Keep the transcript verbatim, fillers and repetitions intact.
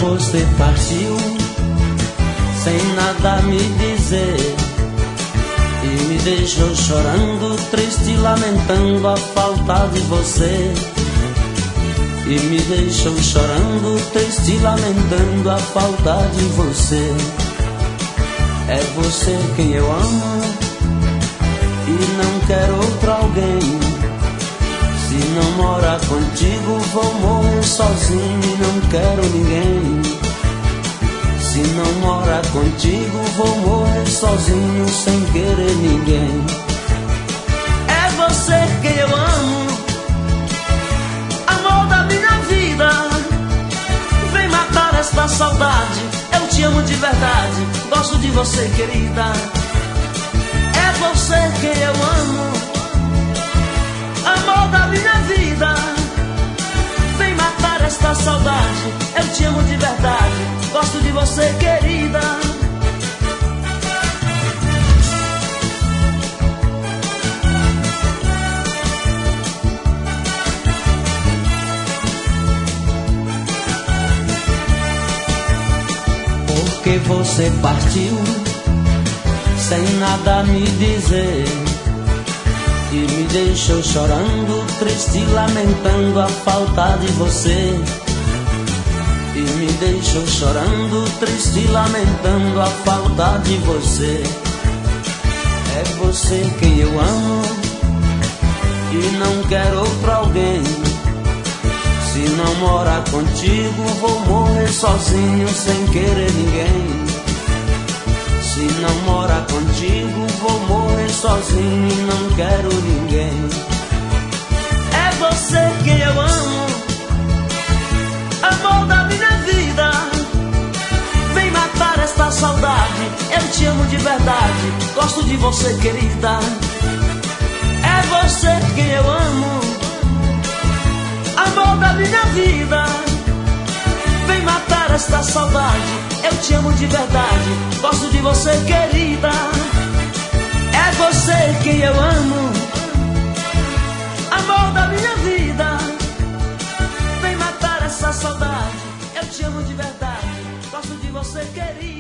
você partiu sem nada me dizer e me deixou chorando, triste, lamentando a falta de você. E me deixou chorando, triste, lamentando a falta de você. É você quem eu amo e não quero outro alguém. Se não morar contigo vou morrer sozinho e não quero ninguém. Se não morar contigo vou morrer sozinho sem querer ninguém. É você quem eu amo, amor da minha vida. Vem matar esta saudade, eu te amo de verdade, gosto de você, querida. É você quem eu amo, amor da minha vida. Vem matar esta saudade, eu te amo de verdade, gosto de você, querida. Porque você partiu sem nada me dizer e me deixou chorando, triste, lamentando a falta de você. E me deixou chorando, triste, lamentando a falta de você. É você quem eu amo e não quero outro alguém. Se não morar contigo vou morrer sozinho sem querer ninguém. Se não morar contigo vou morrer sozinho e não quero ninguém. É você quem eu amo, amor da minha vida. Vem matar esta saudade, eu te amo de verdade, gosto de você, querida. É você quem eu amo, amor da minha vida. Vem matar esta saudade, eu te amo de verdade, gosto de você, querida. É você quem eu amo, amor da minha vida. Vem matar essa saudade, eu te amo de verdade, gosto de você, querida.